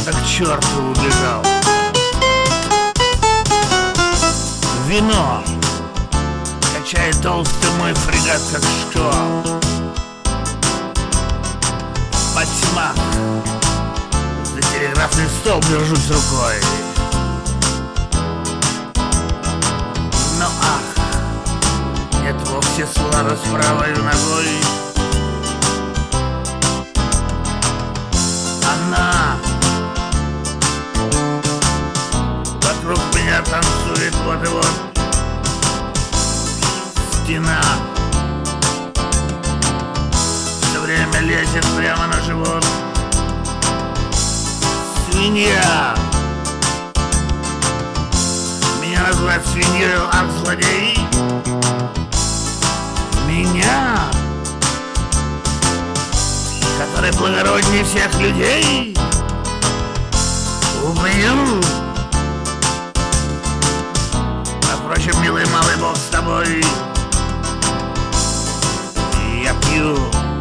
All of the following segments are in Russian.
куда-то к черту убежал. Вино качает толстый мой фрегат, как шквал. Во тьмах за телеграфный стол держусь рукой. Но ах, нет вовсе славы с правой ногой. Она вокруг меня танцует, вот и вот стена. Все время лезет прямо на живот. Свинья. Меня называют свиньей, ах, злодей. Меня, который благороднее всех людей, убью. А впрочем, милый малый, бог с тобой. Я пью,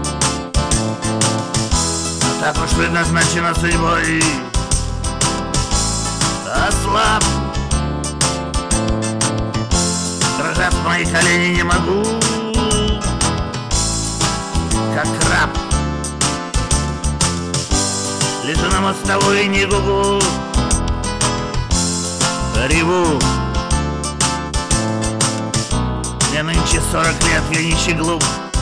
но так уж предназначено судьбой. Ослаб, дрожат мои колени, не могу, как раб. Лежу на мостовой и не гугу, реву. Мне нынче 40 лет, я нищий глуп.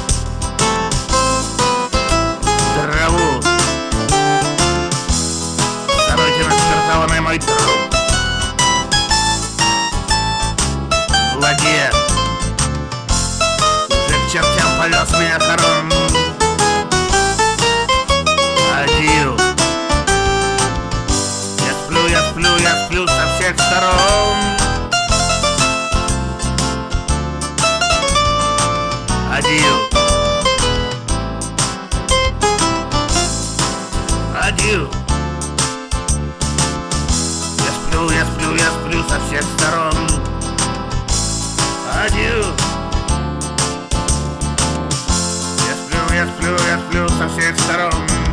Траву соройте на спиртованный мой труп. В ладье уже к чертям повез меня хорон. Адью. Я сплю со всех сторон. Адью. Адью. Я сплю со всех сторон. Адью. Я сплю со всех сторон.